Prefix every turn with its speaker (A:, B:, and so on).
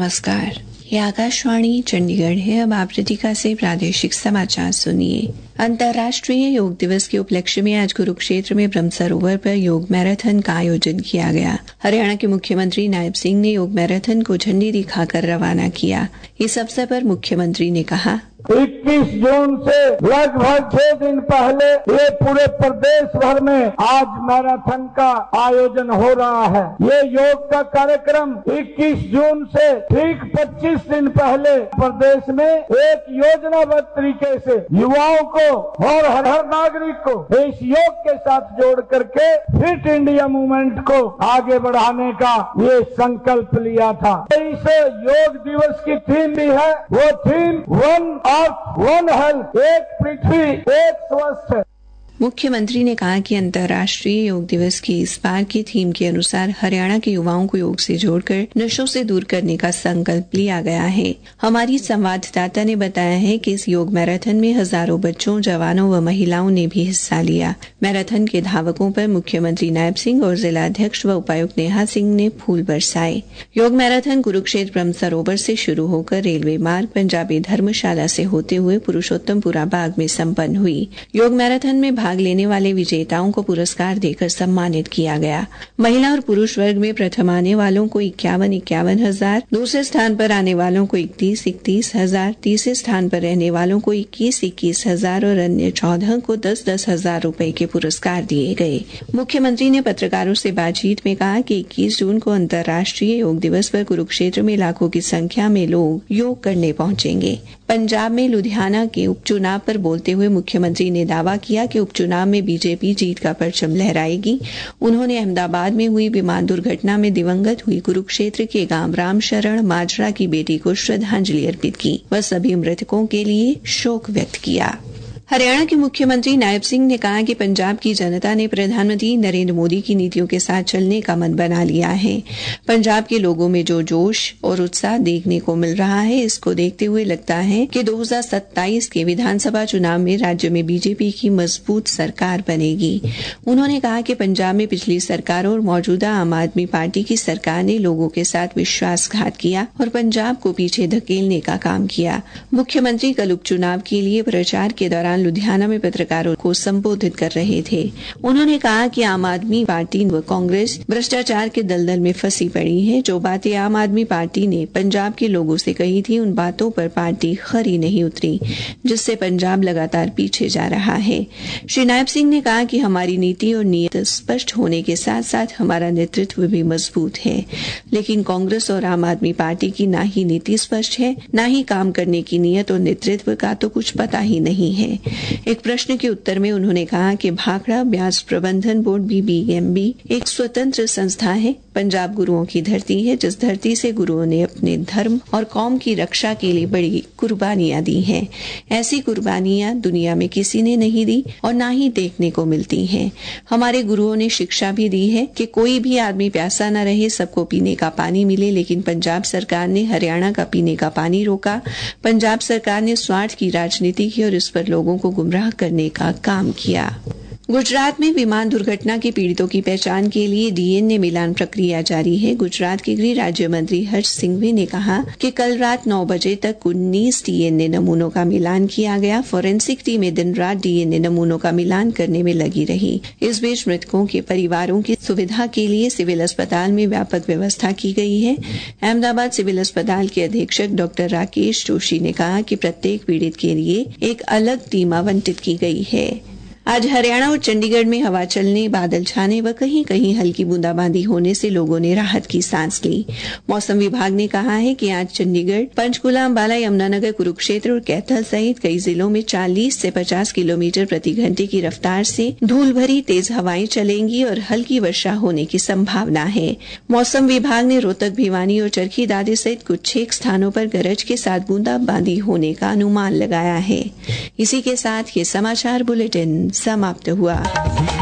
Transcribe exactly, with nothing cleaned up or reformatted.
A: नमस्कार, ये आकाशवाणी चंडीगढ़ है। अब आप रितिका से प्रादेशिक समाचार सुनिए। अंतर्राष्ट्रीय योग दिवस के उपलक्ष्य में आज कुरुक्षेत्र में ब्रह्म सरोवर पर योग मैराथन का आयोजन किया गया। हरियाणा के मुख्यमंत्री नायब सिंह ने योग मैराथन को झंडी दिखाकर रवाना किया। इस अवसर पर मुख्यमंत्री ने कहा,
B: इक्कीस जून से लगभग छह दिन पहले ये पूरे प्रदेश भर में आज मैराथन का आयोजन हो रहा है। ये योग का कार्यक्रम इक्कीस जून से ठीक पच्चीस दिन पहले प्रदेश में एक योजनाबद्ध तरीके से युवाओं को और हर हर नागरिक को इस योग के साथ जोड़ करके फिट इंडिया मूवमेंट को आगे बढ़ाने का ये संकल्प लिया था। इस योग दिवस की थीम भी है, वो थीम वन वन हेल्थ, एक पृथ्वी एक स्वस्थ।
A: मुख्यमंत्री ने कहा कि अंतर्राष्ट्रीय योग दिवस की इस बार की थीम के अनुसार हरियाणा के युवाओं को योग से जोड़कर नशों से दूर करने का संकल्प लिया गया है। हमारी संवाददाता ने बताया है कि इस योग मैराथन में हजारों बच्चों, जवानों व महिलाओं ने भी हिस्सा लिया। मैराथन के धावकों पर मुख्यमंत्री नायब सिंह और जिला अध्यक्ष व उपायुक्त नेहा सिंह ने फूल बरसाए। योग मैराथन कुरुक्षेत्र ब्रह्म सरोवर से शुरू होकर रेलवे मार्ग पंजाबी धर्मशाला से होते हुए पुरुषोत्तमपुरा बाग में संपन्न हुई। योग मैराथन में भाग लेने वाले विजेताओं को पुरस्कार देकर सम्मानित किया गया। महिला और पुरुष वर्ग में प्रथम आने वालों को इक्यावन इक्यावन हजार, दूसरे स्थान पर आने वालों को इकतीस इकतीस हजार, तीसरे स्थान पर रहने वालों को इक्कीस इक्कीस हजार और अन्य चौदह को दस दस हजार रूपये के पुरस्कार दिए गए। मुख्यमंत्री ने पत्रकारों से बातचीत में कहा कि इक्कीस जून को अंतर्राष्ट्रीय योग दिवस पर कुरुक्षेत्र में लाखों की संख्या में लोग योग करने पहुंचेंगे। पंजाब में लुधियाना के उपचुनाव पर बोलते हुए मुख्यमंत्री ने दावा किया कि उपचुनाव में बीजेपी जीत का परचम लहराएगी। उन्होंने अहमदाबाद में हुई विमान दुर्घटना में दिवंगत हुई कुरुक्षेत्र के गांव राम शरण माजरा की बेटी को श्रद्धांजलि अर्पित की व सभी मृतकों के लिए शोक व्यक्त किया। हरियाणा के मुख्यमंत्री नायब सिंह ने कहा कि पंजाब की जनता ने प्रधानमंत्री नरेंद्र मोदी की नीतियों के साथ चलने का मन बना लिया है। पंजाब के लोगों में जो जोश और उत्साह देखने को मिल रहा है, इसको देखते हुए लगता है कि दो हज़ार सत्ताईस के विधानसभा चुनाव में राज्य में बीजेपी की मजबूत सरकार बनेगी। उन्होंने कहा कि पंजाब में पिछली सरकार और मौजूदा आम आदमी पार्टी की सरकार ने लोगों के साथ विश्वासघात किया और पंजाब को पीछे धकेलने का काम किया। मुख्यमंत्री कल उपचुनाव के लिए प्रचार के दौरान लुधियाना में पत्रकारों को संबोधित कर रहे थे। उन्होंने कहा कि आम आदमी पार्टी व कांग्रेस भ्रष्टाचार के दलदल में फंसी पड़ी है। जो बातें आम आदमी पार्टी ने पंजाब के लोगों से कही थी, उन बातों पर पार्टी खरी नहीं उतरी, जिससे पंजाब लगातार पीछे जा रहा है। श्री नायब सिंह ने कहा कि हमारी नीति और नीयत स्पष्ट होने के साथ साथ हमारा नेतृत्व भी मजबूत है, लेकिन कांग्रेस और आम आदमी पार्टी की ना ही नीति स्पष्ट है, ना ही काम करने की नीयत और नेतृत्व का तो कुछ पता ही नहीं है। एक प्रश्न के उत्तर में उन्होंने कहा कि भाखड़ा ब्याज प्रबंधन board B B M B एक स्वतंत्र संस्था है। पंजाब गुरुओं की धरती है, जिस धरती से गुरुओं ने अपने धर्म और कौम की रक्षा के लिए बड़ी कुर्बानियां दी हैं। ऐसी कुर्बानियां दुनिया में किसी ने नहीं दी और ना ही देखने को मिलती हैं। हमारे गुरुओं ने शिक्षा भी दी है कि कोई भी आदमी प्यासा न रहे, सबको पीने का पानी मिले, लेकिन पंजाब सरकार ने हरियाणा का पीने का पानी रोका। पंजाब सरकार ने स्वार्थ की राजनीति की और इस पर लोगों को गुमराह करने का काम किया। गुजरात में विमान दुर्घटना के पीड़ितों की पहचान के लिए डी एन ए मिलान प्रक्रिया जारी है। गुजरात के गृह राज्य मंत्री हर्ष सिंघवी ने कहा कि कल रात नौ बजे तक उन्नीस डी एन ए नमूनों का मिलान किया गया। फोरेंसिक टीमें दिन रात डी एन ए नमूनों का मिलान करने में लगी रही। इस बीच मृतकों के परिवारों की सुविधा के लिए सिविल अस्पताल में व्यापक व्यवस्था की गई है। अहमदाबाद सिविल अस्पताल के अधीक्षक डॉक्टर राकेश जोशी ने कहा कि प्रत्येक पीड़ित के लिए एक अलग टीम आवंटित की गई है। आज हरियाणा और चंडीगढ़ में हवा चलने, बादल छाने व कहीं कहीं हल्की बूंदाबांदी होने से लोगों ने राहत की सांस ली। मौसम विभाग ने कहा है कि आज चंडीगढ़, पंचकुला, अंबाला, यमुनानगर, कुरुक्षेत्र और कैथल सहित कई जिलों में चालीस से पचास किलोमीटर प्रति घंटे की रफ्तार से धूल भरी तेज हवाएं चलेंगी और हल्की वर्षा होने की संभावना है। मौसम विभाग ने रोहतक, भिवानी और चरखी दादरी सहित कुछ छह स्थानों पर गरज के साथ बूंदाबांदी होने का अनुमान लगाया है। इसी के साथ ये समाचार बुलेटिन समाप्त हुआ।